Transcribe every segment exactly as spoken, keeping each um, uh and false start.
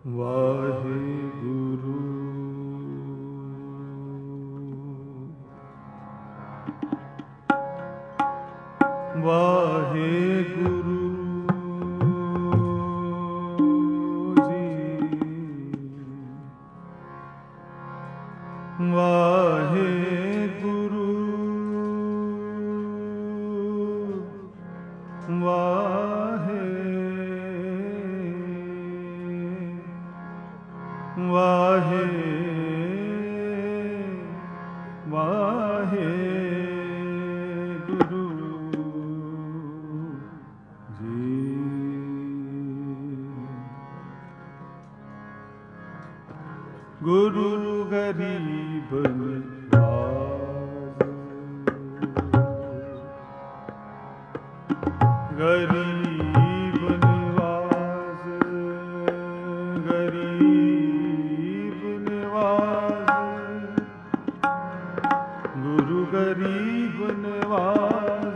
ਵਾਹਿਗੁਰੂ ਵਾਹਿਗੁਰੂ ਜੀ ਵਾਹਿਗੁਰੂ ਵਾਹਿ ਵਾਹਿ ਵਾਹਿਗੁਰੂ ਜੀ। ਗੁਰੂ ਗਰੀਬ ਨਿਵਾਜ ਗਰੀਬ ਨਿਵਾਜ ਗਰੀਬ ਨਿਵਾਜ ਗੁਰੂ ਗਰੀਬ ਨਿਵਾਜ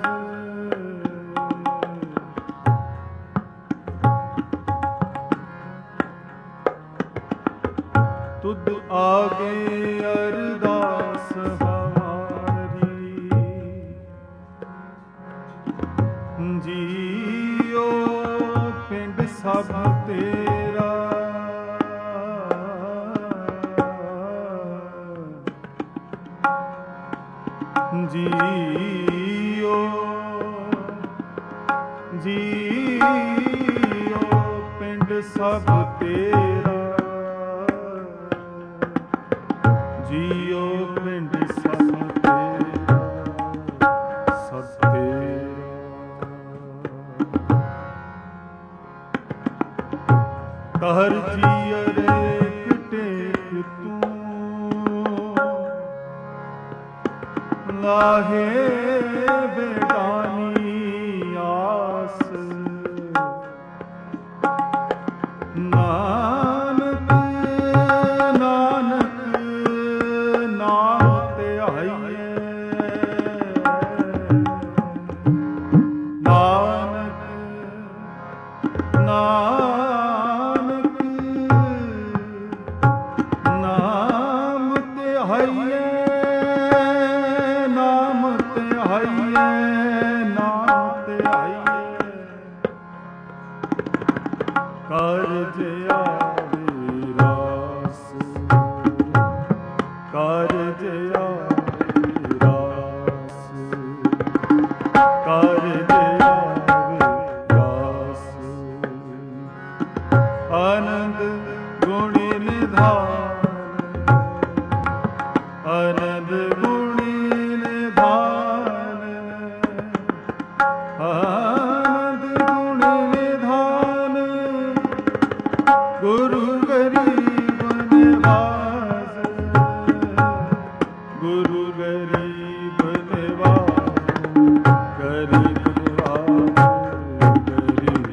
ਤੁਧ ਆਗੇ ਅਰਦਾਸ ਹਮਾਰੀ ਜੀਓ ਪਿੰਡ ਸਭ ਤੇਰਾ ਜੀਓ ਜੀਓ ਪਿੰਡ ਸਭ ਤੇਰਾ ਜੀਓ ਪਿੰਡ ਸਭ ਤੇਰਾ ਸਭ ਤੇਰਾ ਕਹਿਰ ਜੀਅਰੇ ਟੇਕ ਤੂੰ ਲਾਹੇ ਬੇਗਾਨੀ ਆਸ ਨਾਨਕ ਨਾਨਕ ਨਾਮ ਤੇ ਆਈਏ ਨਾਨਕ ਨਾਨਕ ਨਾਮ ਤੇ ਆਈਏ ਨਾਮ ਤੇ ਆਈਏ ਨਾਮ ਤੇ ਆਈਏ ਕਾਰਜ ਆਵੇ ਰਾਸ ਕਾਰਜ ਆਵੇ ਰਾਸ ਕਾਰਜ ਆਵੇ ਰਾਸ ਆਨੰਦ ਗੁਣੀ ਨਿਧਾਨ ਆਨੰਦ ਗੁਣੀ ਨਿਧਾਨ ਆਨੰਦ ਗੁਣੀ ਨਿਧਾਨ ਗੁਰੂ ਗਰੀਬ ਨਿਵਾਜ ਗੁਰੂ ਗਰੀਬ ਨਿਵਾਜ ਗਰੀਬ ਨਿਵਾਜ ਗਰੀਬ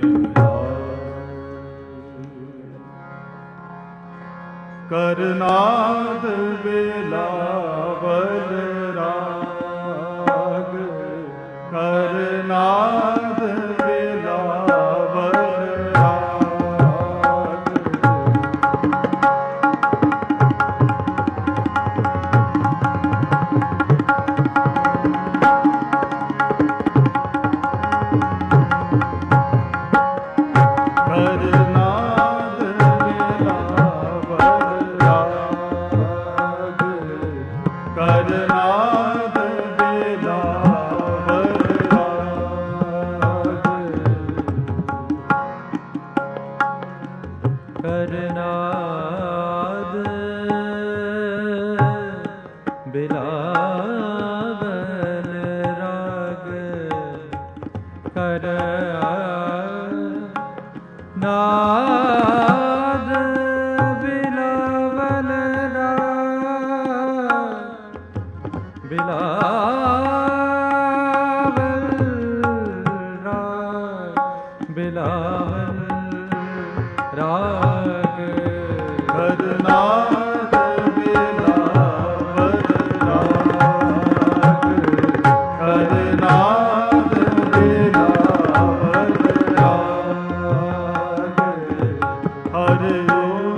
ਨਿਵਾਜ ਕਰਨਾਦ ਵੇਲਾਵਲ ਰਾਗ ਕਰਨਾਦ ਵੇਲਾਵਲ ਰਾਗ ਕਰਨਾਦ ਵੇਲਾਵਲ ਰਾਗ ਕਰਨਾਦ ਵੇਲਾਵਲ ਰਾਗ ਕਰਨਾਦ ਬਿਲਾਵਲ ਰਾਗ ਕਰਨਾਦ ਬਿਲਾਵਲ ਰਾਗ ਬਿਲਾਵਲ ਰਾਗ ਬਿਲਾਵਲ ਰਾਗ ਕਰਨਾਦ ਵੇਲਾਵਲ ਰਾਗ ਕਰਨਾਦ ਵੇਲਾਵਲ ਰਾਗ ਹਰਿ ਓਮ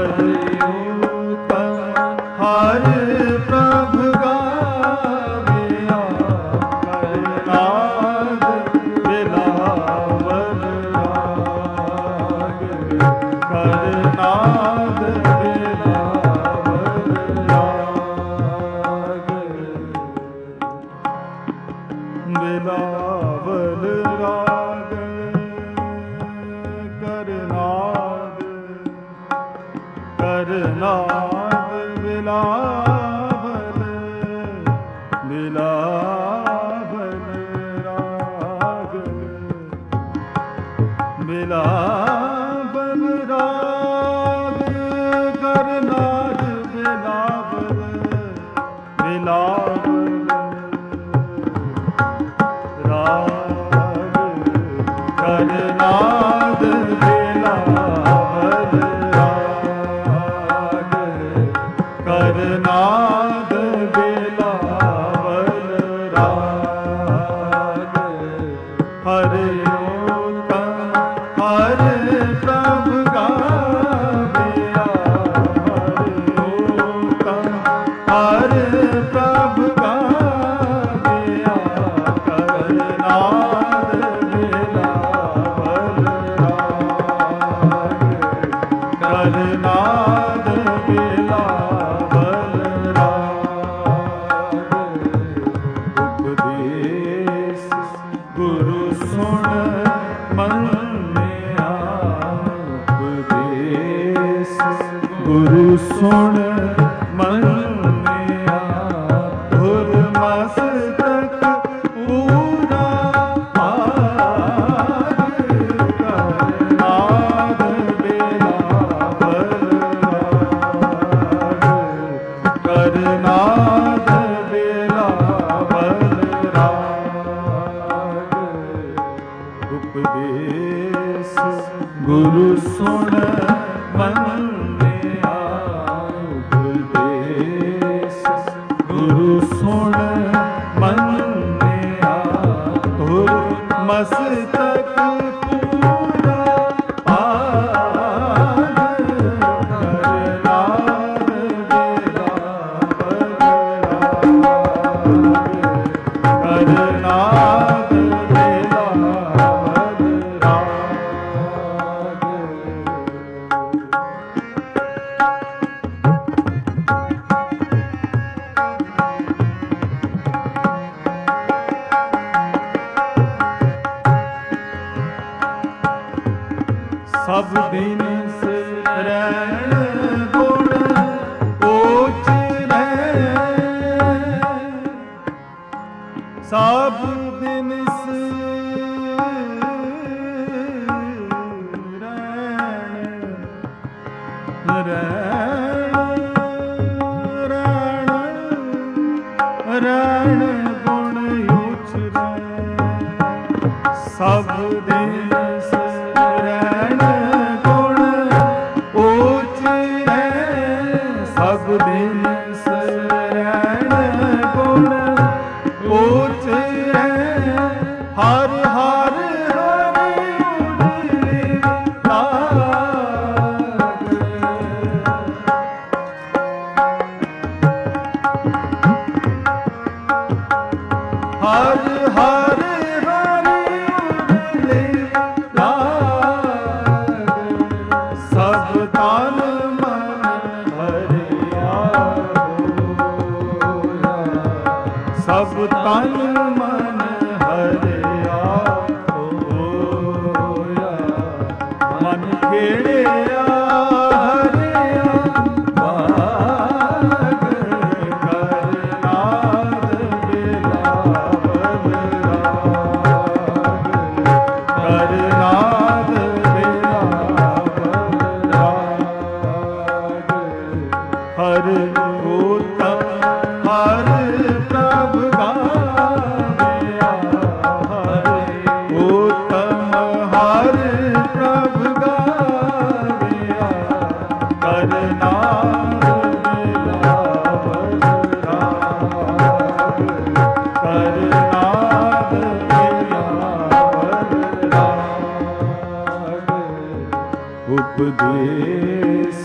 ਉਪਦੇਸ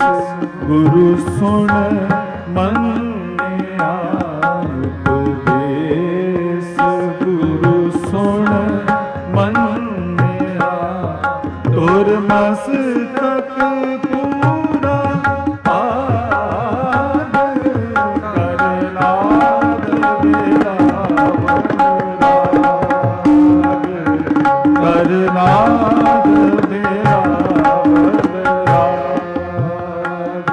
ਗੁਰੂ ਸੁਣ ਮੰਨਿਆ ਉਪਦੇਸ ਗੁਰੂ ਸੁਣ ਮੰਨਿਆ ਤੁਰ ਮਸਤਕ ਪੂਰਾ ਆਦ ਕਰ ਨਾਦ ਬਿਲਾਵਨ ਰਾਗ ਕਰ ਨਾਦ ਬਿਲਾਵਨ ਰਾਗ।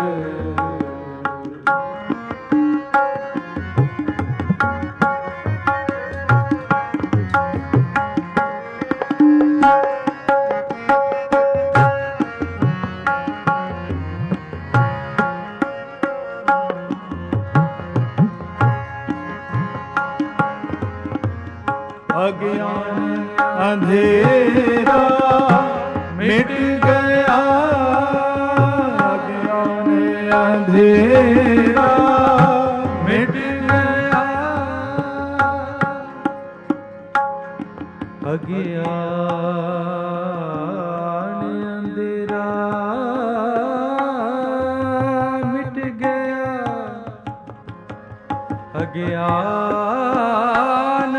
ਅਗਿਆਨ ਅੰਧੇਰਾ ਮਿਟ ਗਿਆ ਅਗਿਆਨ ਅੰਧੇਰਾ ਮਿਟ ਗਿਆ ਅਗਿਆਨ ਅੰਧੇਰਾ ਮਿਟ ਗਿਆ ਅਗਿਆਨ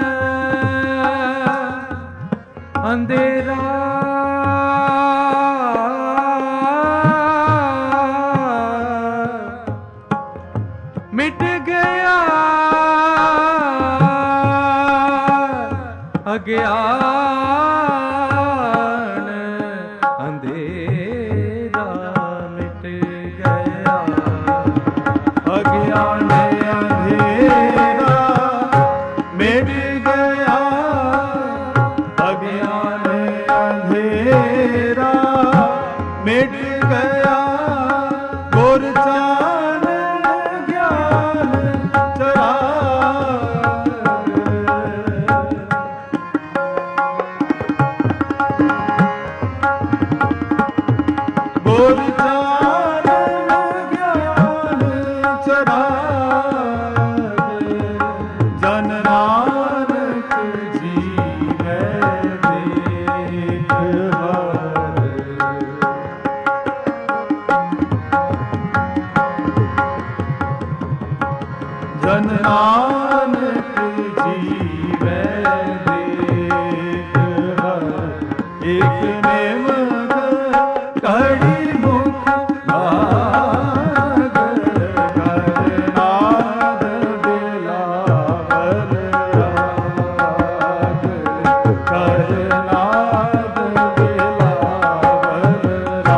ਅੰਧੇਰਾ ਮਿਟ ਗਿਆ ਅਗਿਆਨ ਅੰਧੇਰਾ ਮਿਟ ਗਿਆ ਅਗਿਆਨ ਅੰਧੇਰਾ ਮਿਟ ਗਿਆ ਅਗਿਆਨ ਅੰਧੇਰਾ ਮਿਟ ਗਿਆ ਗੁਰ ਚਾਨਣ ਗਿਆਨ ਗੁਰ ਚਾਨਣ ਗਿਆਨ ਚਰਾਗ ਜਨ ਨਾਨਕ ਜੀਵੈ ਦੇਖ ਹਰ ਜਨ ਨਾਨਕ ਜੀਵੈ ਦੇਖ ਹਰ ਇਕ ਨਿਮਕ ਕੜੀ ਮੁਖ ਲਾਗ ਕਰ ਨਾਦ ਬਿਲਾਵਲ ਰਾਗ ਕਰ ਨਾਦ ਬਿਲਾਵਲ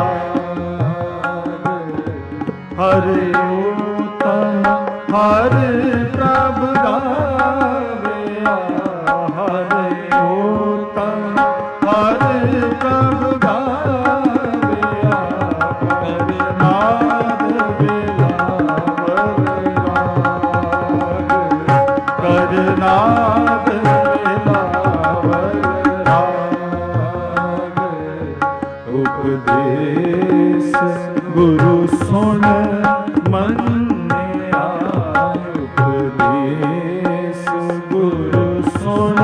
ਰਾਗ ਹਰਿ ਉਤਮ ਹਰਿ ਪ੍ਰਭ ਗਾਵਿਆ ਹਰਿ ਉਤਮ ਹਰਿ ਪ੍ਰਭ ਗਾਵਿਆ ਕਰ ਨਾਦ ਬਿਲਾਵਲ ਰਾਗ ਕਰ ਨਾਦ ਬਿਲਾਵਲ ਰਾਗ ਉਪਦੇਸ ਗੁਰੂ ਸੁਣ ਮੰਨਿਆ ਉਪਦੇਸ ਗੁਰੂ ਸੁਣ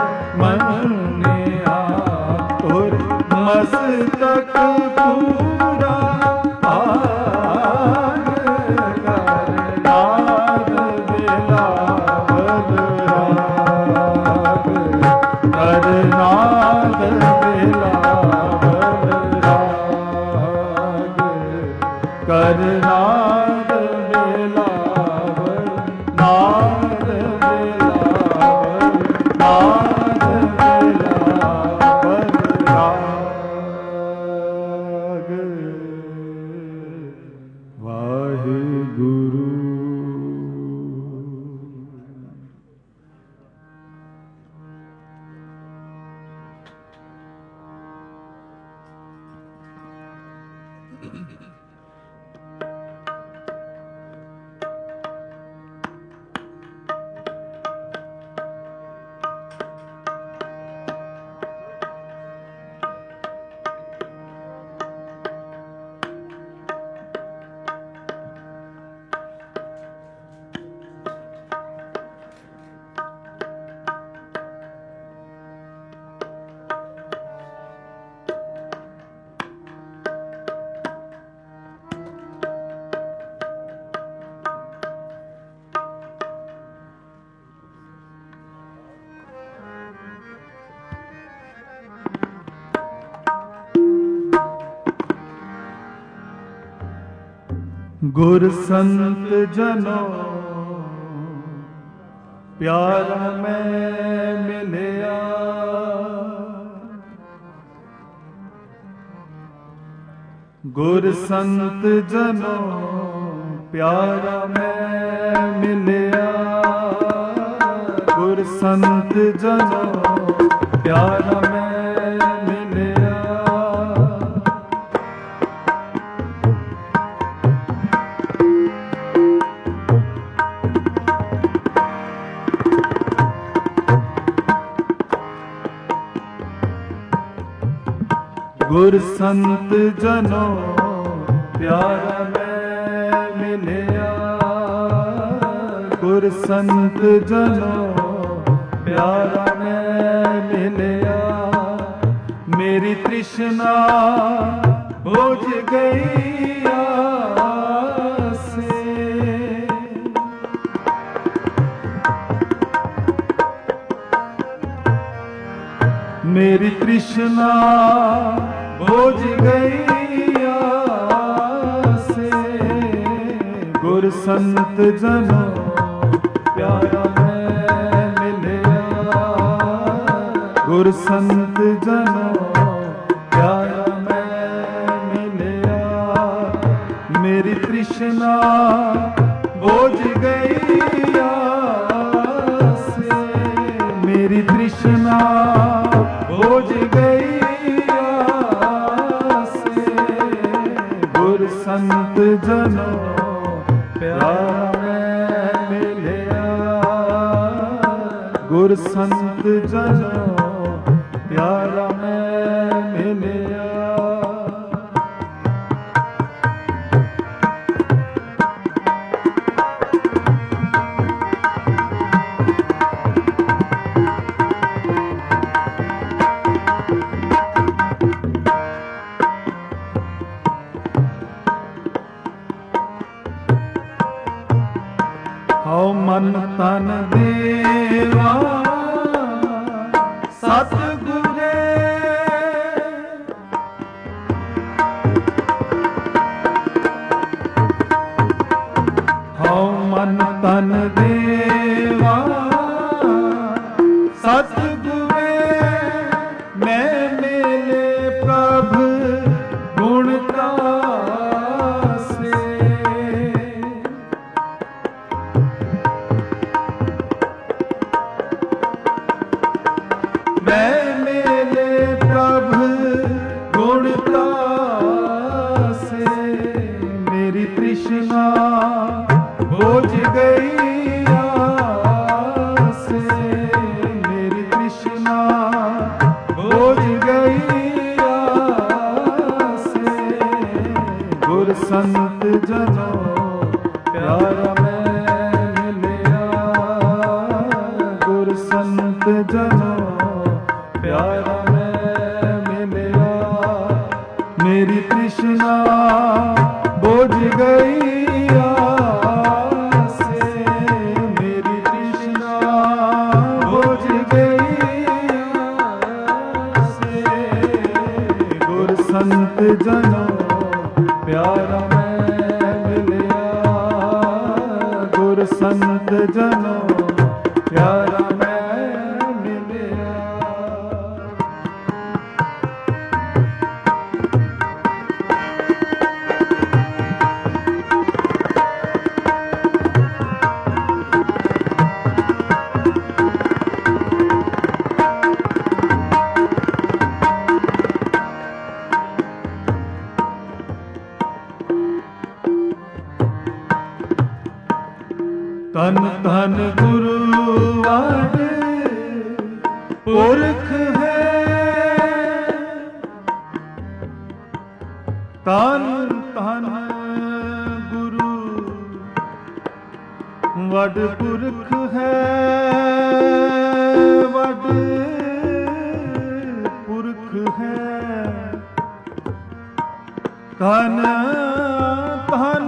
ਮੰਨਿਆ ਤੁਰ ਮਸਤਕ ਪੂਰਾ ਆਗ ਕਰ ਨਾਦ ਬਿਲਾਵਲ ਰਾਗ ਕਰ ਨਾਦ ਬਿਲਾਵਲ ਰਾਗ ਕਰ ਨਾਦ ਬਿਲਾਵਲ ਨਾਦ ਬਿਲਾਵਲ ਨਾਦ ਬਿਲਾਵਲ ਰਾਗ। ਵਾਹਿਗੁਰੂ। ਗੁਰ ਸੰਤ ਜਨੋ ਪਿਆਰਾ ਮੈਂ ਮਿਲਿਆ, ਗੁਰ ਸੰਤ ਜਨੋ ਪਿਆਰਾ ਮੈਂ ਮਿਲਿਆ, ਗੁਰ ਸੰਤ ਜਨੋ ਪਿਆਰਾ ਮੈਂ ਮਿਲਿਆ। ਗੁਰ ਸੰਤ ਜਨੋ ਪਿਆਰਾ ਮੈਂ ਮਿਲਿਆ, ਗੁਰ ਸੰਤ ਜਨੋ ਪਿਆਰਾ ਮੈਂ ਮਿਲਿਆ। ਮੇਰੀ ਤ੍ਰਿਸ਼ਨਾ ਬੁਝ ਗਈ ਆਸੇ, ਮੇਰੀ ਤ੍ਰਿਸ਼ਨਾ ਬੁਝ ਗਈ ਆਸੇ, ਗੁਰ ਸੰਤ ਜਨੋ ਪਿਆਰਾ ਮੈਂ ਮਿਲਿਆ, ਗੁਰ ਸੰਤ ਜਨੋ ਪਿਆਰਾ ਮੈਂ ਮਿਲਿਆ। ਮੇਰੀ ਤ੍ਰਿਸ਼ਨਾ ਬੁਝ ਗਈ ਆਸੇ, ਮੇਰੀ ਤ੍ਰਿਸ਼ਨਾ ਬੁਝ ਗਈ ਆਸੇ, ਗੁਰ ਸੰਤ ਜਨੋ ਪਿਆਰਾ ਮੈਂ ਮਿਲਿਆ, ਗੁਰ ਸੰਤ ਜਨੋ ਪਿਆਰਾ ਮੈਂ ਮਿਲਿਆ। ਹਉ ਮਨ ਤਨ ਦੇਵਾ ਸਤਿਗੁਰੇ, ਹਉ ਮਨ ਤਨ ਦੇਵਾ ਸਤਿਗੁਰੇ, ਮੈਂ ਮਿਲੇ ਪ੍ਰਭ ਗੁਣ ਤਾਸੇ, ਮੈਂ ਮਿਲੇ ਪ੍ਰਭ ਗੁਣ ਤਾਸੇ। ਮੇਰੀ ਤ੍ਰਿਸ਼ਨਾ ਬੁਝ ਗਈ ਆਸੇ, ਮੇਰੀ ਤ੍ਰਿਸ਼ਨਾ ਬੁਝ ਗਈ ਆਸੇ, ਗੁਰ ਸੰਤ ਜਨੋ ਪਿਆਰਾ ਮੈਂ ਮਿਲਿਆ, ਗੁਰ ਸੰਤ ਜਨੋ ਪਿਆਰਾ ਮੈਂ ਮਿਲਿਆ। ਮੇਰੀ ਤ੍ਰਿਸ਼ਨਾ ਬੁਝ ਗਈ ਆਸੇ, ਮੇਰੀ ਤ੍ਰਿਸ਼ਨਾ ਬੁਝ ਗਈ ਆਸੇ, ਗੁਰ ਸੰਤ ਜਨੋ ਪਿਆਰਾ ਮੈਂ ਮਿਲਿਆ, ਗੁਰ ਸੰਤ ਜਨੋ ਪਿਆਰਾ ਮੈਂ ਮਿਲਿਆ। ਤਨ ਤਨ ਗੁਰੂ ਵਡ ਪੁਰਖ ਹੈ, ਤਨ ਤਨ ਗੁਰੂ ਵਡ ਪੁਰਖ ਹੈ, ਵਡ ਪੁਰਖ ਹੈ। ਤਨ ਤਨ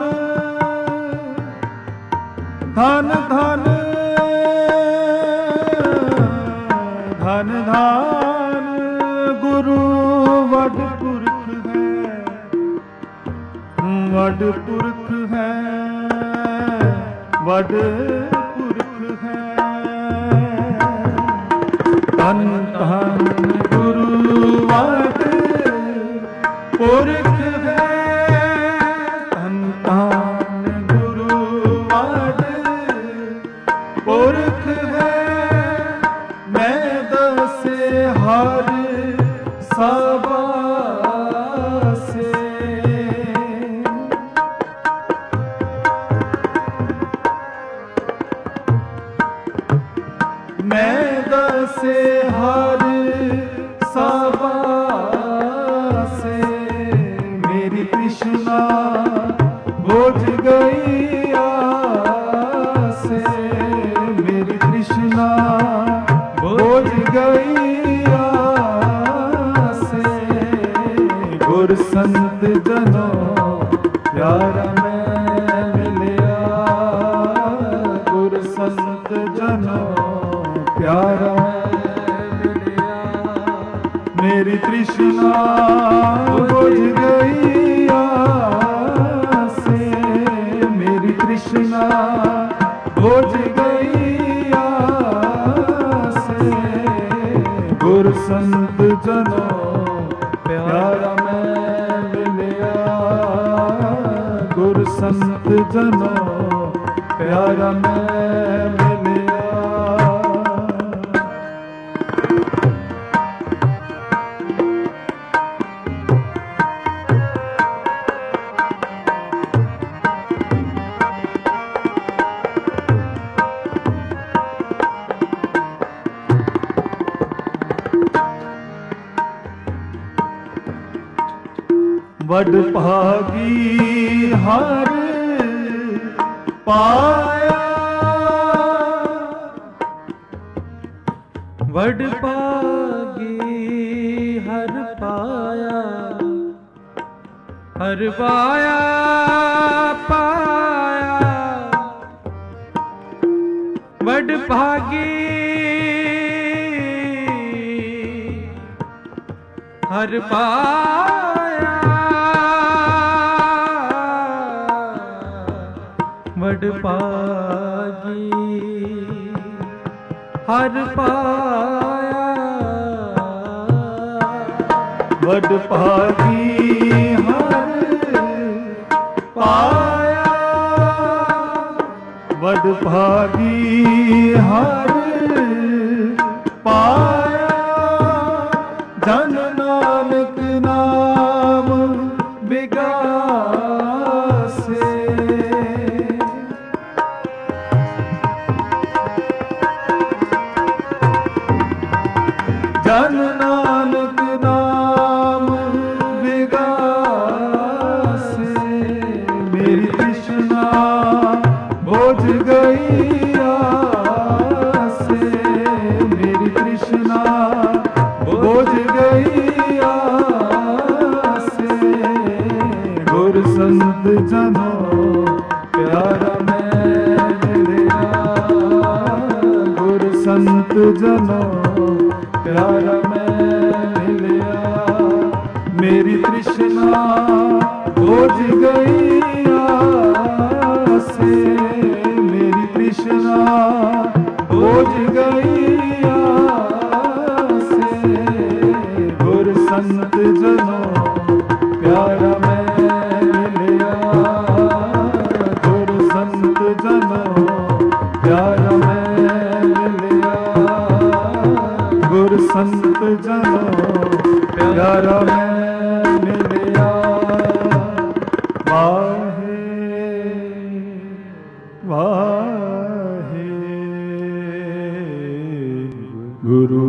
ਧਨ ਧਨ ਧਨ ਧਨ ਗੁਰੂ ਵਡ ਪੁਰਖ ਹੈ, ਵਡ ਪੁਰਖ ਹੈ, ਵਡ ਪੁਰਖ ਹੈ। ਧੰਨ ਧੰਨ ਗੁਰੂ ਵਡ ਪੁਰਖ ਹੈ, ਧੰਨ ਧੰਨ ਗੁਰੂ ਵਡ ਪੁਰਖ ਹੈ। ਮੈਂ ਦਸੇ ਹਰ ਸਭਾ ਮੈਂ ਦਸੇ ਹਰ ਸਭਾ ਸੇ, ਮੇਰੀ ਤ੍ਰਿਸ਼ਨਾ ਬੁਝ ਗਈ ਆਸੇ, ਮੇਰੀ ਤ੍ਰਿਸ਼ਨਾ ਬੁਝ ਗਈ ਆਸੇ। ਗੁਰ ਸੰਤ ਜਨੋ ਪਿਆਰਾ ਮੈਂ ਮਿਲਿਆ, ਗੁਰ ਸੰਤ ਜਨੋ ਪਿਆਰਾ ਮਿਲਿਆ। ਮੇਰੀ ਤ੍ਰਿਸ਼ਨਾ ਬੁਝ ਗਈ ਆਸੇ, ਮੇਰੀ ਤ੍ਰਿਸ਼ਨਾ ਬੁਝ ਗਈ ਆਸੇ। ਗੁਰ ਸੰਤ ਜਨੋ ਪਿਆਰਾ ਮੈਂ ਮਿਲਿਆ, ਗੁਰ ਸੰਤ ਜਨੋ ਪਿਆਰਾ ਮੈਂ ਮਿਲਿਆ। ਵਡ ਭਾਗੀ ਹਰ ਪਾਇਆ, ਵਡ ਭਾਗੀ ਹਰ ਪਾਇਆ, ਹਰ ਪਾਇਆ ਪਾਇਆ। ਵਡ ਭਾਗੀ ਹਰ ਪਾਇਆ, ਵਡ ਭਾਗੀ ਹਰ ਪਾਇਆ, ਵਡ ਭਾਗੀ ਹਰ ਪਾਇਆ, ਵਡ ਭਾਗੀ ਹਰ ਪਾਇਆ। ਜਨ ਨਾਨਕ ਨਾਮ ਵਿਗਾਸੇ, ਜਨ ਨਾਨਕ ਨਾਮ ਵਿਗਾਸੇ। ਮੇਰੀ ਤ੍ਰਿਸ਼ਨਾ ਬੁਝ ਗਈ ਆਸੇ, ਮੇਰੀ ਤ੍ਰਿਸ਼ਨਾ ਬੁਝ ਗਈ ਆਸੇ। ਗੁਰ ਸੰਤ ਜਨੋ ਪਿਆਰਾ ਮੈਂ ਮਿਲਿਆ, ਗੁਰ ਸੰਤ ਜਨੋ ਪਿਆਰਾ ਮੈਂ ਮਿਲਿਆ। ਮੇਰੀ ਤ੍ਰਿਸ਼ਨਾ ਬੁਝ ਗਈ ਆਸੇ, ਮੇਰੀ ਤ੍ਰਿਸ਼ਨਾ ਬੁਝ ਗਈ ਆਸੇ। ਗੁਰ ਸੰਤ ਜਨੋ ਪਿਆਰਾ ਮੈਂ ਮਿਲਿਆ, ਗੁਰ ਸੰਤ ਜਨੋ ਪਿਆਰਾ ਮੈਂ ਮਿਲਿਆ, ਗੁਰ ਸੰਤ ਜਨੋ ਪਿਆਰਾ ਮੈਂ ਮਿਲਿਆ। ਵਾਹੇ ਵਾਹੇ ਗੁਰੂ।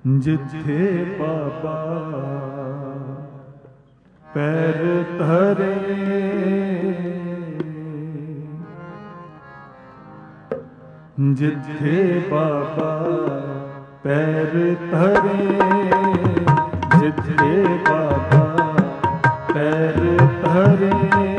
ਜਿੱਥੇ ਬਾਬਾ ਪੈਰ ਧਰੇ, ਜਿੱਥੇ ਬਾਬਾ ਪੈਰ ਧਰੇ, ਜਿੱਥੇ ਬਾਬਾ ਪੈਰ ਧਰੇ,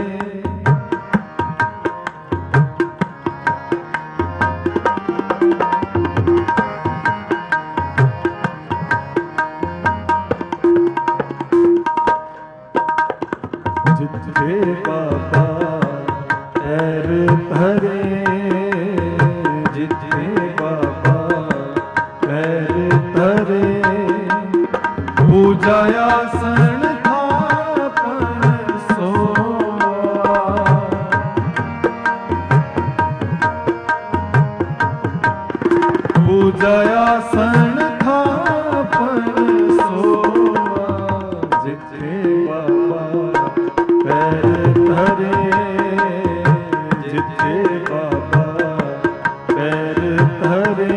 ਜਿੱਥੇ ਬਾਬਾ ਪੈਰ ਧਰੇ, ਜਿੱਥੇ ਬਾਬਾ ਪੈਰ ਧਰੇ, ਪੂਜਾ ਆਸਣ ਥਾਪਣ ਸੋਆ, ਪੂਜਾ ਆਸਣ ਥਾਪਣ ਸੋਆ, ਜਿੱਥੇ ਬਾਬਾ ਪੈਰ ਧਰੇ, ਜਿੱਥੇ ਬਾਬਾ ਪੈਰ ਧਰੇ,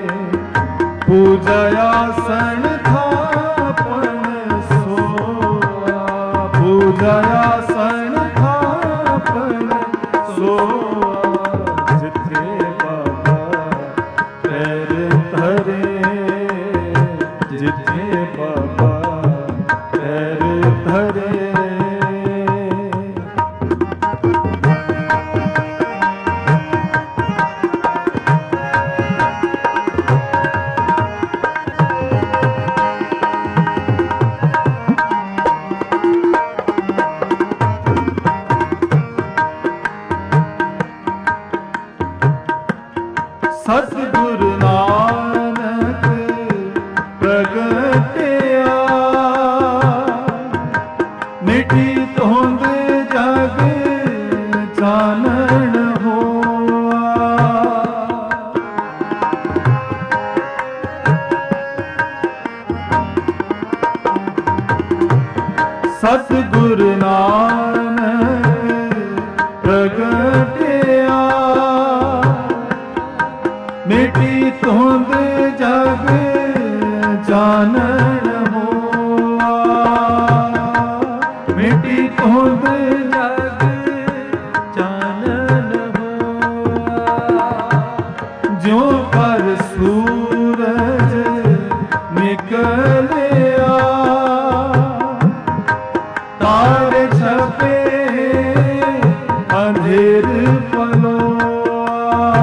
ਪੂਜਾ ਆਸਣ ਥਾਪਣ ਸੋਆ, ਪੂਜਾ ਆਸਣ ਥਾਪਣ ਸੋਆ, ਜਿੱਥੇ ਬਾਬਾ ਪੈਰ ਧਰੇ, ਜਿੱਥੇ ਬਾਬਾ ਪੈਰ ਧਰੇ। ਸਤਿਗੁਰ ਨਾਨਕ ਪ੍ਰਗਟਿਆ, ਮਿਟੀ ਧੁੰਦ ਜਗ ਚਾਨਣ ਹੋਆ, ਸਤਿਗੁਰ ਨਾਨਕ ਪ੍ਰਗਟਿਆ, ਮਿਟੀ ਧੁੰਦ ਜਗ ਚਾਨਣ ਹੋਆ, ਮਿਟੀ ਧੁੰਦ ਜਗ ਚਾਨਣ ਹੋਆ, ਜਿਉ ਪਰ ਸੂਰਜ ਨਿਕਲਿਆ, ਤਾਰੇ ਛਪੇ ਅੰਧੇਰ ਪਲੋਆ,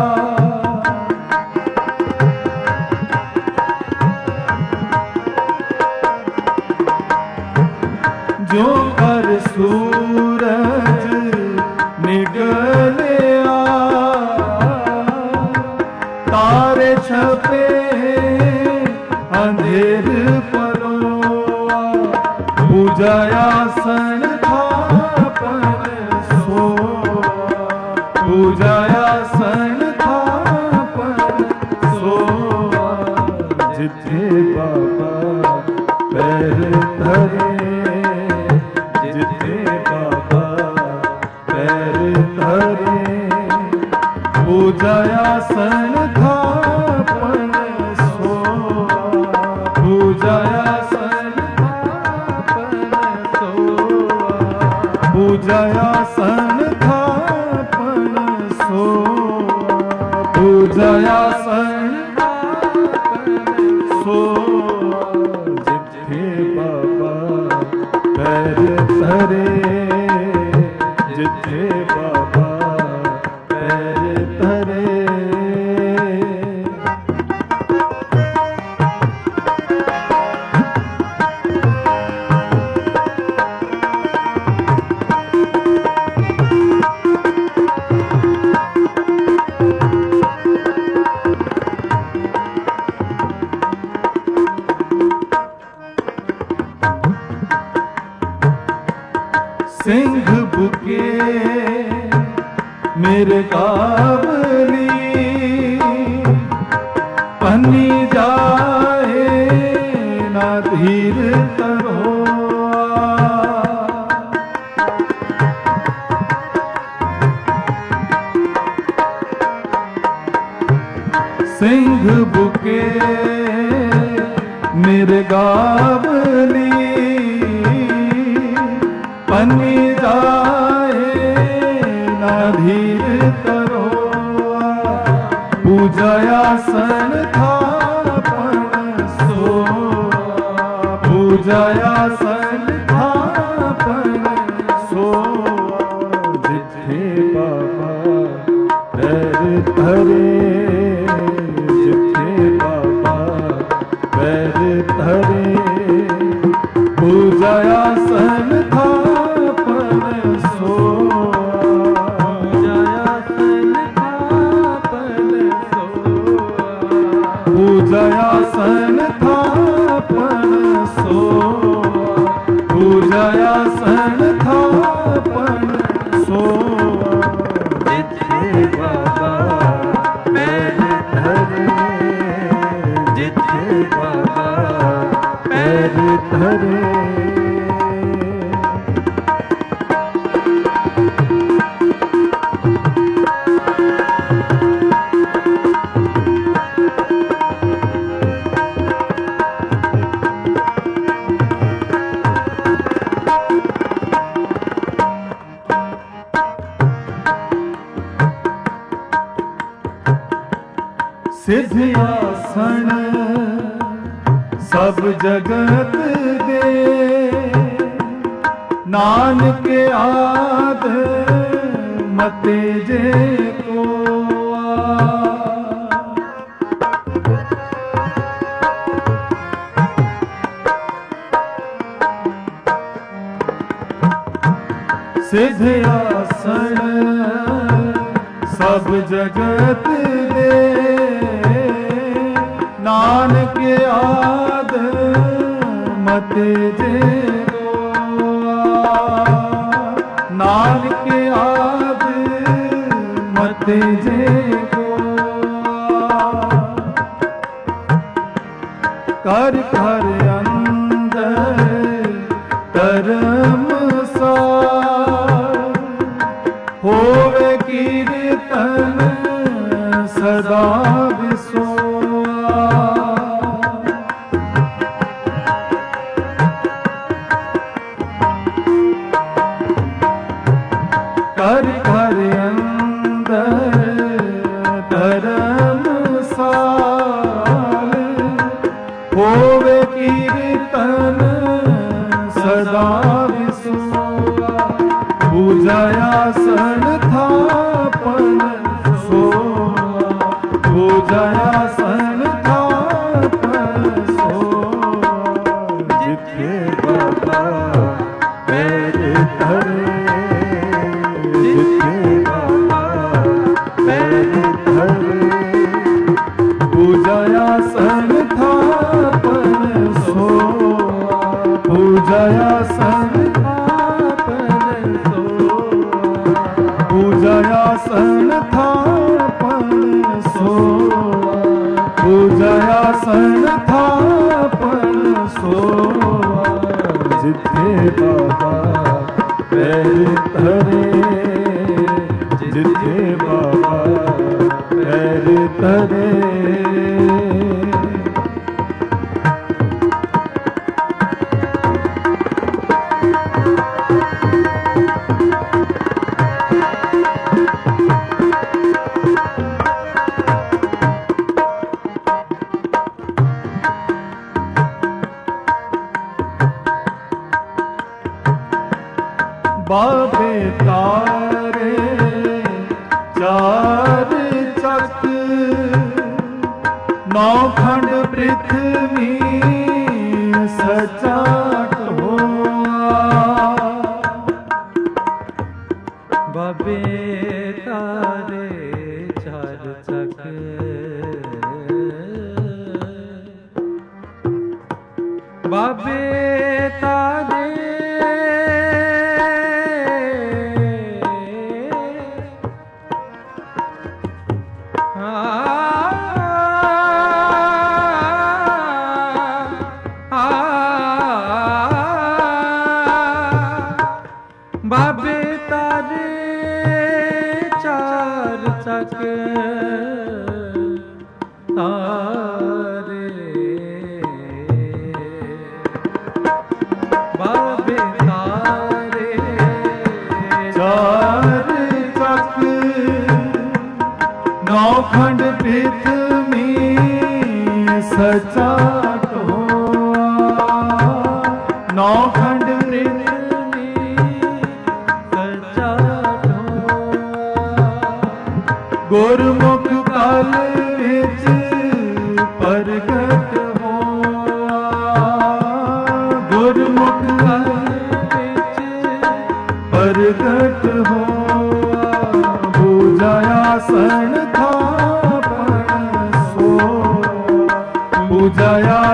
ਜੋ ਪਰ ਸੂਰਜ ਨਿਕਲਿਆ, ਤਾਰੇ ਛਪੇ ਅੰਧੇਰ ਪਲੋਆ, ਪੂਜਾ ਆਸਣ ਥਾਪਣ ਸੋਆ, ਪੂਜਾ ਆਸਣ ਥਾਪਣ ਸੋਆ, ਜਿੱਥੇ ਬਾਬਾ ਪੈਰ ਧਰੇ, ਜਿੱਥੇ ਬਾਬਾ ਪੈਰ ਧਰੇ, ਪੂਜਾ ਆਸਣ ਥਾਪਣ ਸੋਆ, ਪੂਜਾ ਆਸਣ ਥਾਪਣ ਸੋਆ, ਪੂਜਾ ਆਸਣ ਥਾਪਣ ਸੋਆ, ਪੂਜਾ ਆਸਣ ਥਾਪਣ ਸੋਆ, ਜਿੱਥੇ ਬਾਬਾ ਪੈਰ ਧਰੇ, ਜਿੱਥੇ ਬਾਬਾ ਪੈਰ ਧਰੇ। ਸਿੰਘ ਬੁਕੇ ਮੇਰੇ ਕਾਬਲੀ, ਪੰਨੀ ਜਾਏ ਨਾ ਧੀਰ ਧਰੋਆ, ਸਿੰਘ ਬੁਕੇ मिर्गावली पन्नी जाए न धीर तरोआ पूजयासन थापन सोआ पूजयासन थापन सोआ जिथे बाबा पैर धरे जिथे बाबा पैर धरे पूजयासन थापन सोआ पूजयासन थापन सोआ पूजयासन थापन सोआ पूजयासन थापन सोआ जिथे बाबा पैर धरे जिथे बाबा पैर धरे सिद्धियासन सब जगत दे नानक आद मते जे कोआ सिद्धियासन सब जगत दे नानक आद मते जे कोआ नानक आद मते जे कोआ कर कर अंदर धर्म सार होवे कीर्तन सदा विसोआ कर कर अंदर धर्म सार होवे कीर्तन सदा विसोआ पूजयासन थापन सोआ पूजयासन थापन सोआ जिथे बाबा पैर धरे जिथे बाबा पैर धरे पूजयासन थापन सोआ पूजयासन थापन सोआ पूजयासन थापन सोआ पूजयासन थापन सोआ जिथे बाबा पैर धरे जिथे बाबा पैर धरे बाबे तारे चार चक नौ खंड पृथ्वी सचाट होआ बाबे तारे चार चक बाबे तारे बाबे तारे चार चक तारे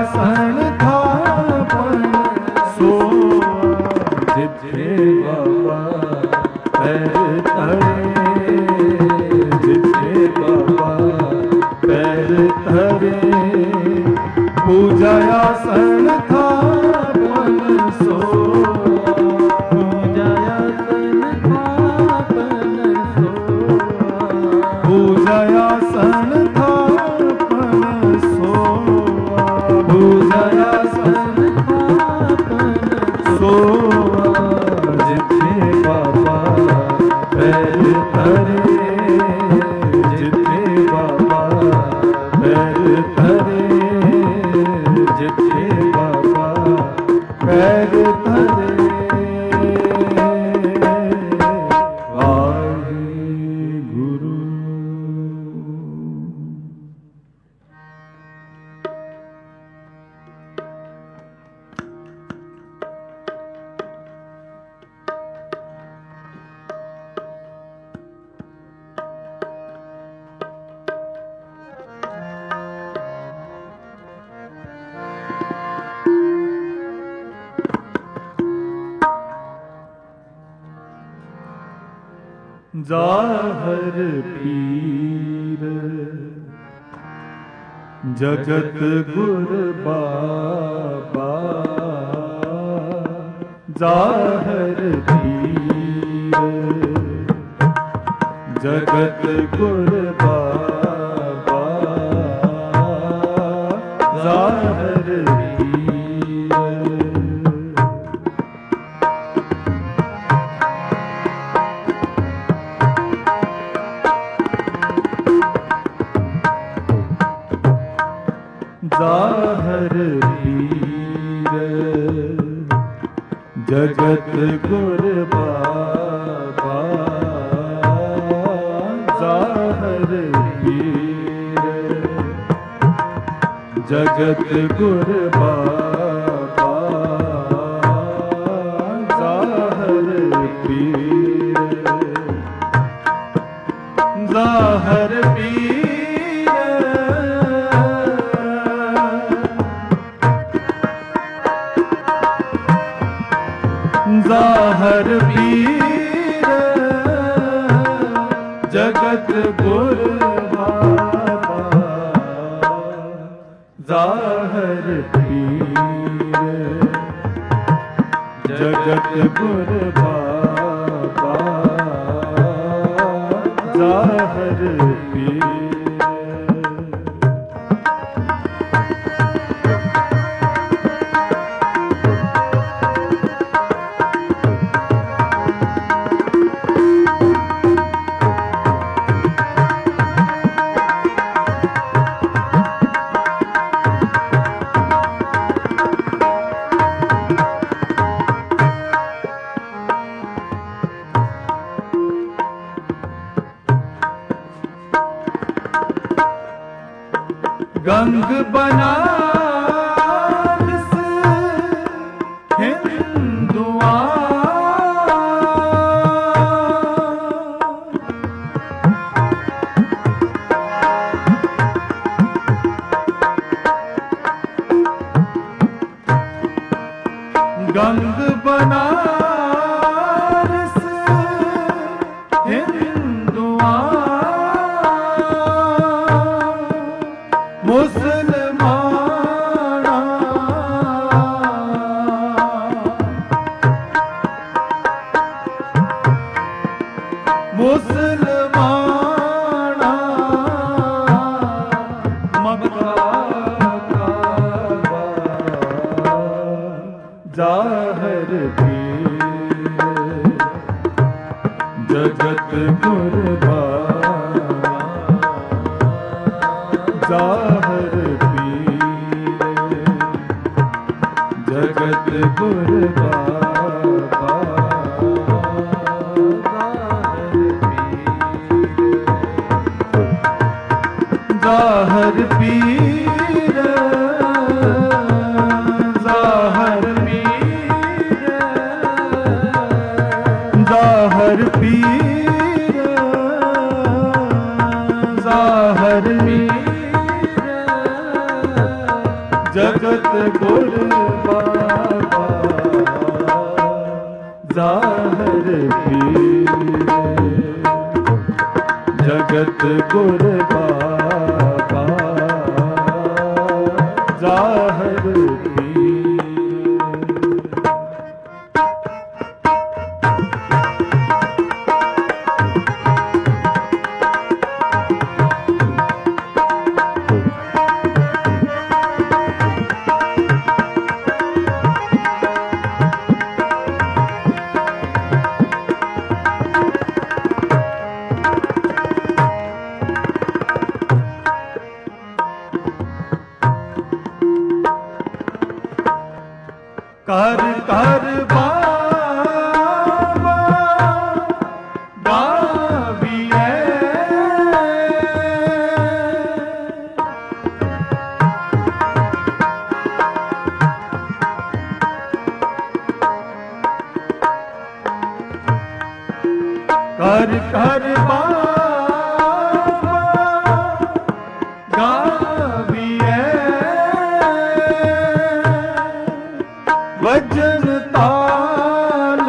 आसन थापन सोआ जिथे बाबा पैर धरे जिथे बाबा पैर धरे पूजा आसन थापन सोआ पूजा आसन थापन सोआ पूजा आसन थापन सोआ पूजा आसन थापन सोआ जिथे बाबा पैर धरे जिथे बाबा पैर धरे जिथे बाबा पैर धरे वाहिगुरु। जाहर पीर जगत गुर बाबा जाहर पीर जगत गुर बाबा जाहर पीर जाहर पीर जगत गुर बाबा जाहर पीर जगत गुर बाबा जाहर पीर जाहर पीर जाहर पीर जगत गुर बाबा जाहर पीर जगत गुर बाबा जाहर पीर गंग बनारस हिंदुआ गंग बनारस हिंदुआ मुसलमाना मुसलमाना मक्का काबा जाहर पीर जगत गुर बाबा जाहर पीर जगत गुर बाबा जाहर पीर जाहर पीर जाहर पीर जाहर पीर जगत जगत गुर बाबा जाहिर पीर जगत गुर बाबा जाहिर कर कर बाबा गाविए कर कर बाबा गाविए वजन ताल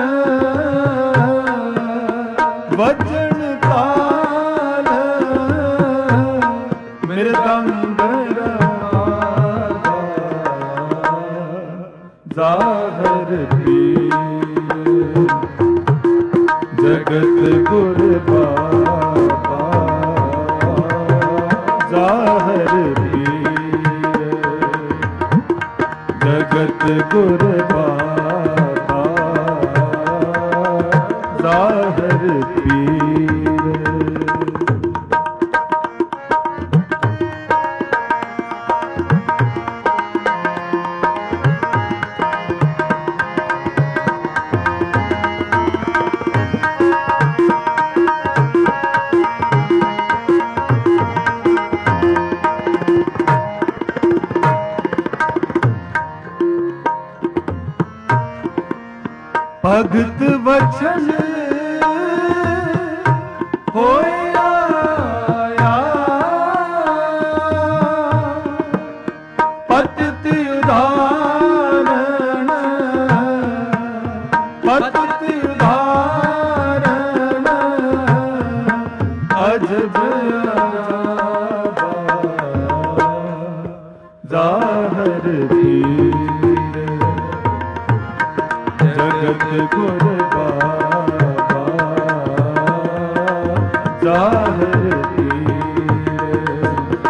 वजन ताल मृदंग जाहिर पीर जगत गुर बाबा जाहिर पीर जगत गुर बाबा जाहिर पीर भगत वचन होया पतित उदाहरण पतित उदाहरण अजब जाहिर पीर जगत गुर बाबा जाहिर पीर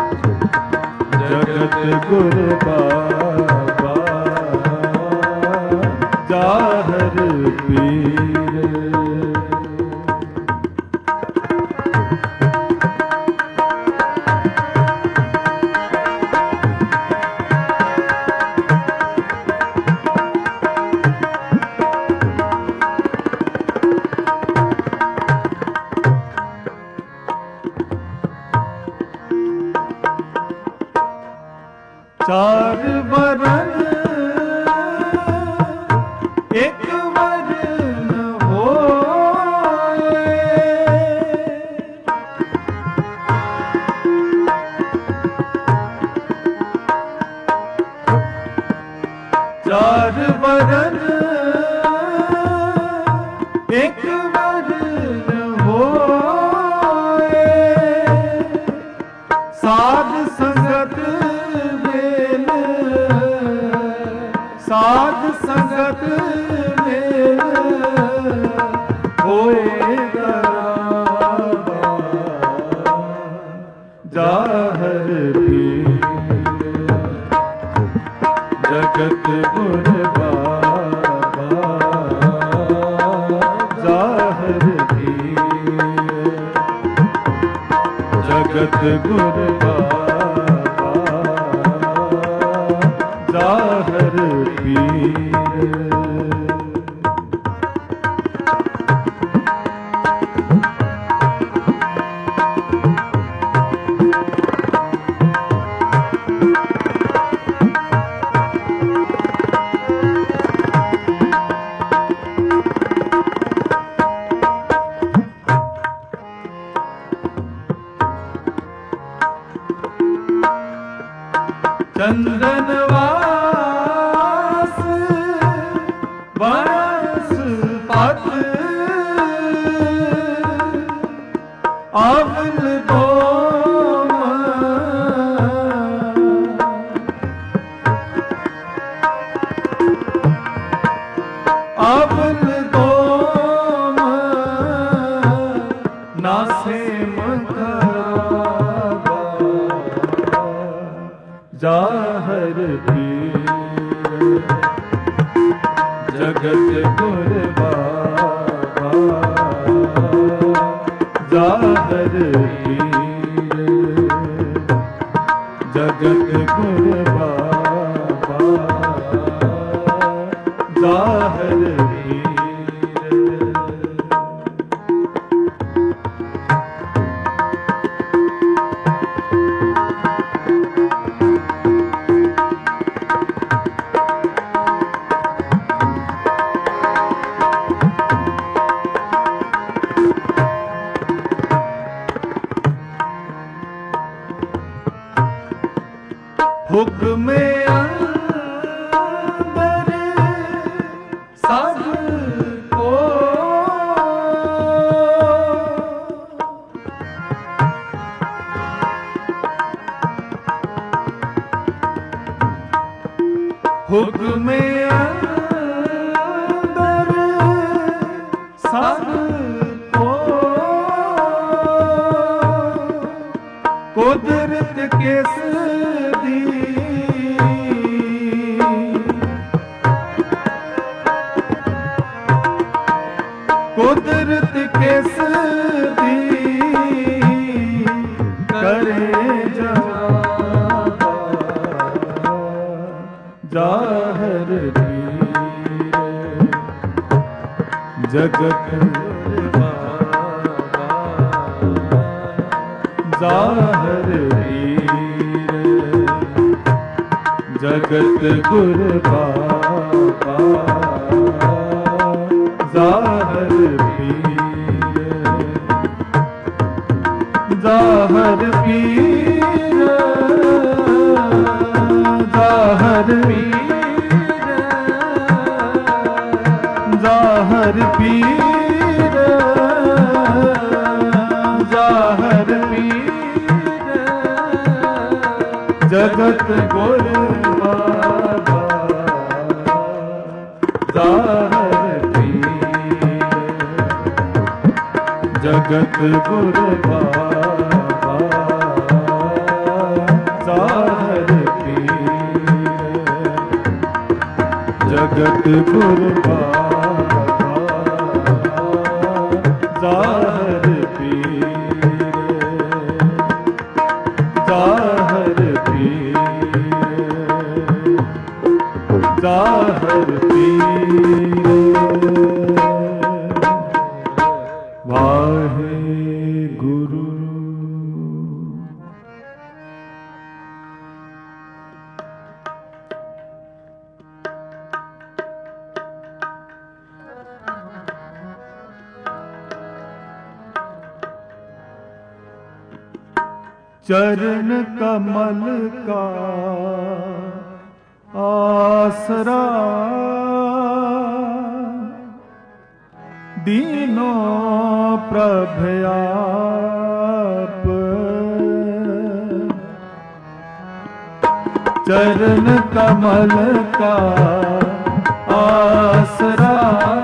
जगत गुर बाबा जाहिर पीर चार वरन एक वरन होए चार वरन एक वरन होए साध संगत साध संगत में होएगा जाहिर पीर जगत गुर बाबा जाहिर पीर जगत गुर बाबा जाहिर पीर चंदनवा जगत गुर बाबा जाहर पीर, जगत गुर बाबा जाहर पीर। हुक्म अंदर सब को हुक्म अंदर सब को कुदरत किस कुदरत किस दी करे जाहर पीर, जगत जाहर पीर, जगत गुर बाबा जाहर पीर, जाहर पीर, जाहर पीर, जाहर पीर, जाहर पीर, जगत गुर बाबा जाहर जगत गुर बाबा जाहर पीर, जगत गुर बाबा जाहर पीर, जाहर पीर, जाहर पीर। वाहेगुरु। चरण कमल का आसरा दीनों प्रभ आप, चरण कमल का आसरा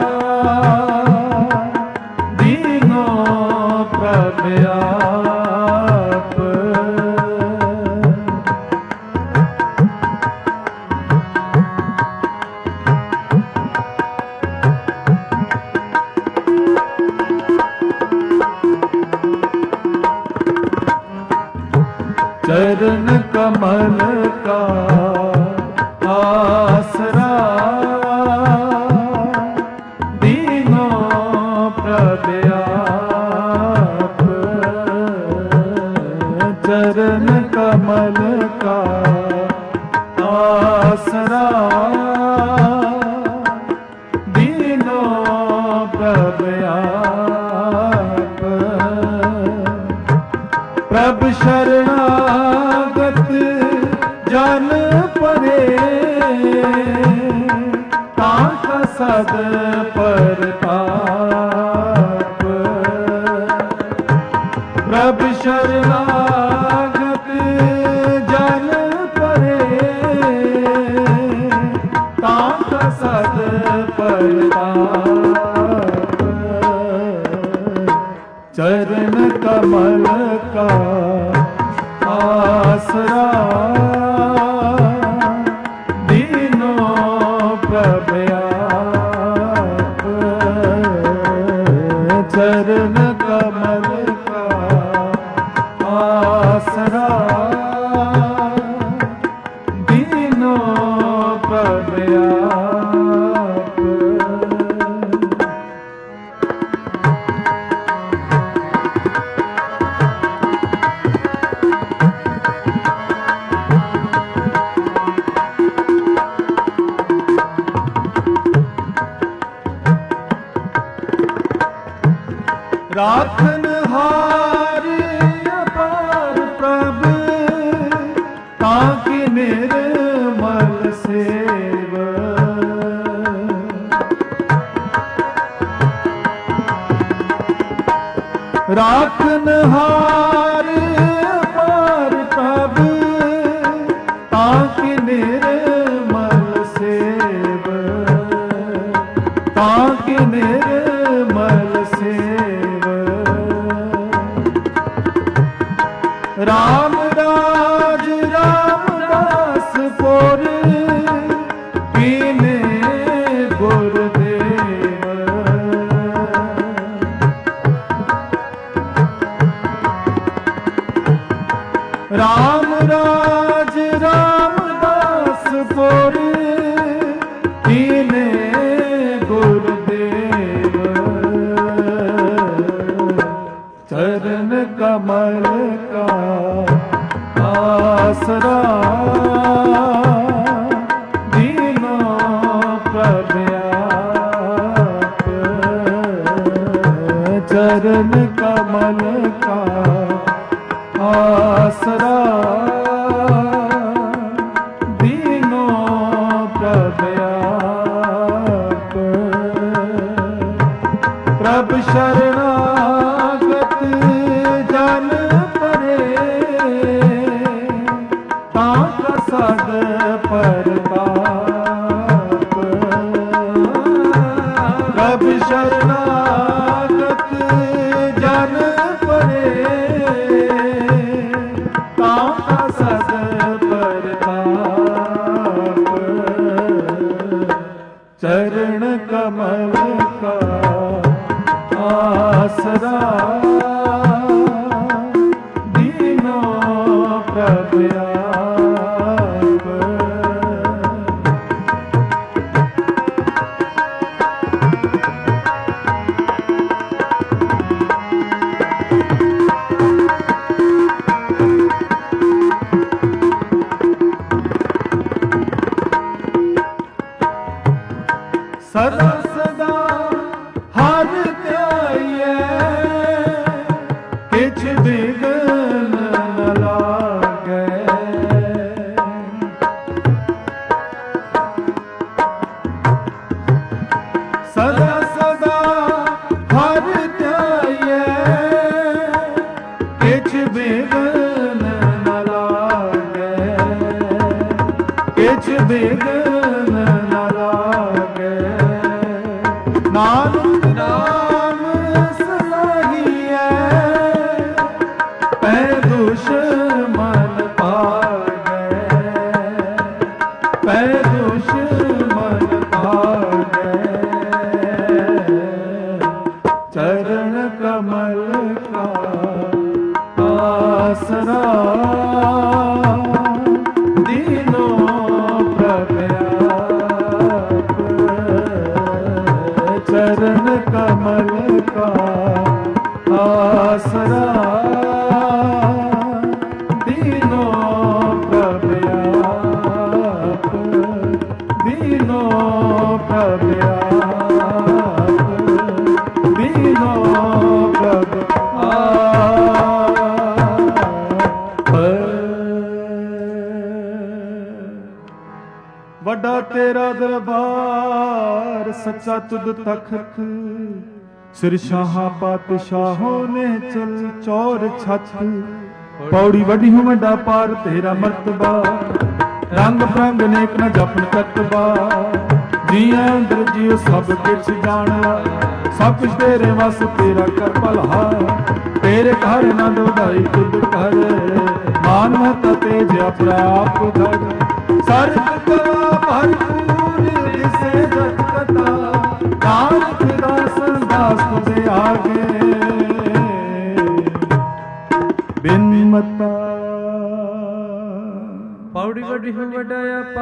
दीनों प्रभ आप, चरण कमल का आसरा दीनों प्रभ आप, चरण कमल का आसरा दीनों प्रभ आप, प्रभ शरणागत जन परे ताका सद परताप, प्रभ शरणागत जन परे ताका सद परताप, चरण कमल का आसरा दीनों ਰਾਖਨ ਹਾਰ ਅਪਾਰ ਪ੍ਰਭ ਤਾਂ ਕਿ ਨਿਰਮਲ ਸੇਵ ਰਾਖਨ ਹਾਰ ਅਪਾਰ ਪ੍ਰਭ ਤਾਂ ਕਿ ਨਿਰਮਲ ਸੇਵ ਤਾਂ ਕਿ ਨਿਰਮਲ ਸੇਵ ਰਾਮ ਰਾਜ ਰਾਮਦਾਸ ਪੁਰ ਪੀਨੇ ਗੁਰਦੇਵ ਰਾਮ ਰਾਜ ਰਾਮਦਾਸ ਪੁਰ ਪੀਨੇ ਗੁਰਦੇਵ ਚਰਨ ਕਮਲ ਕਾ ਆਸਰਾ ਦੀਨੋ ਪ੍ਰਭ ਆਪ ਚਰਨ ਕਮਲ ਕਾ ਆਸਰਾ ਦੀਨੋ ਪ੍ਰਭ ਆਪ ਪ੍ਰਭ ਸ਼ਰਨਾਗਤ ਜਨ ਪਰੇ ਤਾਂ ਕਾ ਸਦ ਪਰਤਾਪ ਪ੍ਰਭ ਸ਼ਰਨਾਗਤ ਜਨ ਪਰੇ ਤਾਂ ਕਾ ਸਦ ਪਰਤਾਪ ਚਰਨ ਕਮਲ ਕਾ ਆਸਰਾ ਦੀਨੋ ਪ੍ਰਭ ਆਪ ਸਦਾ ਸਦਾ ਹਰ ਧਿਆਈਐ ਕਿਛ ਬਿਘਨ ਨ ਲਾਗੈ ਸਦਾ ਸਦਾ ਹਰ ਧਿਆਈਐ ਕਿਛ ਬਿਘਨ ਨ ਲਾਗੈ ਕਿਛ ਬਿਘਨ ਨ ਲਾਗੈ ਨਾਨਕ ਨਾਮ ਸਲਾਹੀਐ ਪੈ ਦੁਸ਼ਮਨ ਭਾਗੈ ਪੈ ਦੁਸ਼ਮਨ ਭਾਗੈ ਚਰਨ ਕਮਲ ਕਾ ਆਸਰਾ ਦੀਨੋ ਪ੍ਰਭ ਆਪ ਚਰਨ ਕਮਲ ਕਾ ਆਸਰਾ ਦੀਨੋ ਪ੍ਰਭ ਆਪ ਦੀਨੋ ਪ੍ਰਭ ਆਪ ਦੀਨੋ ਪ੍ਰਭ ਆਪ ਵੱਡਾ ਤੇਰਾ ਦਰਬਾਰ ਸੱਚਾ ਤੁਧ ਤਖਤ ਸਿਰ ਸ਼ਾਹਾਂ ਪਾਤਸ਼ਾਹੋਂ ਨੇ ਚਲ ਚੌਰ ਛੱਤ ਪੌੜੀ ਵੱਡੀ ਹੂੰ ਵੱਡਾ ਪਾਰ ਤੇਰਾ ਮਰਤਬਾ ਰੰਗ ਪ੍ਰੰਗ ਨੇਕ ਨ ਜਪਨ ਕਤਬਾ ਜੀਆਂ ਅੰਦਰ ਜੀਉ ਸਭ ਕਿਛ ਜਾਣਾ ਸਭ ਕੁਛ ਤੇਰੇ ਵਸ ਤੇਰਾ ਕਰ ਭਲਾ ਤੇਰੇ ਘਰ ਨੰਦ ਵਧਾਈ ਤੁਧ ਕਰ ਮਾਨ ਮਹਤਾ ਤੇਜ ਆਪਰਾਪ ਧਰ ਸਰਬ ਕਲਾ ਭਰਪੂਰ ਦਿਸੇ ਜਤ ਕਥਾ ਨਾਨਕ ਦਾਸ ਦਾਸ ਤੁਝੇ ਆਗੇ ਬਿਨ ਮਤਾ ਪੌੜੀ ਵੱਡੀ ਹੋ ਵੱਡਾ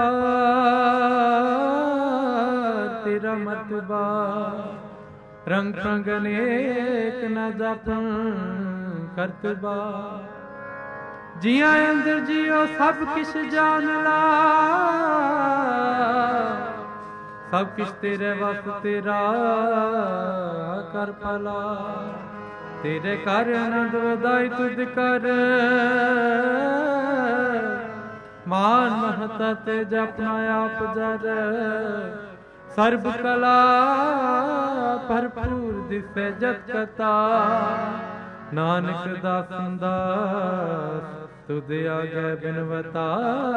ਅਪਾਰ ਤੇਰਾ ਮਰਤਬਾ ਰੰਗ ਰੰਗ ਅਨੇਕ ਨ ਜਾਪਨ ਕਰਤਬਾ ਜੀਆਂ ਅੰਦਰ ਜੀਓ ਸਭ ਕਿਛ ਜਾਣ ਲਾ ਸਭ ਕਿਛ ਤੇਰੇ ਵਸ ਤੇਰਾ ਕਰ ਭਲਾ ਤੇਰੇ ਘਰ ਆਨੰਦ ਵਧਾਈ ਤੁਧ ਕਰ, ਮਾਨ ਮਹਤਾ ਤੇ ਜਪਨਾ ਆਪ ਜਰ, ਸਰਬ ਕਲਾ ਭਰਪੂਰ ਦਿਸੈ ਜਤ ਕਤਾ, ਨਾਨਕ ਦਾਸਨ ਦਾਸ ਤੁਧ ਆਗੇ ਬਿਨਵਤਾ।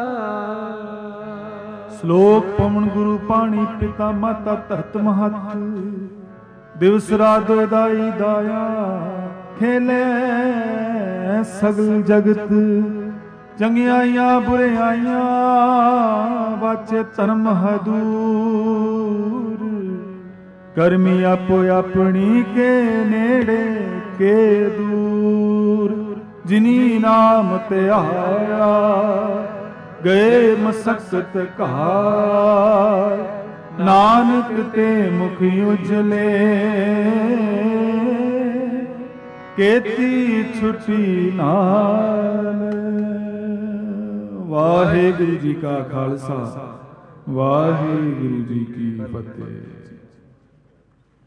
ਸ਼ਲੋਕ ਪਵਨ ਗੁਰੂ ਪਾਣੀ ਪਿਤਾ ਮਾਤਾ ਧਰਤ ਮਹਤ, ਦਿਵਸ ਰਾਤ ਦਾਈ ਦਾਇਆ, ਖੇਲੇ ਸਗਲ ਜਗਤ, ਚੰਗਿਆਈਆਂ ਬੁਰਿਆਈਆਂ ਵਾਚੇ ਧਰਮ ਹਦੂਰ, ਕਰਮੀ ਆਪੋ ਆਪਣੀ ਕੇ ਨੇੜੇ ਕੇ ਦੂਰ, ਜਿਨੀ ਨਾਮ ਧਿਆਇਆ ਗਏ ਮਸਕਤ ਘਾਰ, ਨਾਨਕ ਤੇ ਮੁਖ ਉਜਲੇ ਕੇਤੀ ਛੁਟੀ ਨਾਲ। ਵਾਹਿਗੁਰੂ ਜੀ ਕਾ ਖਾਲਸਾ, ਵਾਹਿਗੁਰੂ ਜੀ ਕੀ ਫਤਿਹ।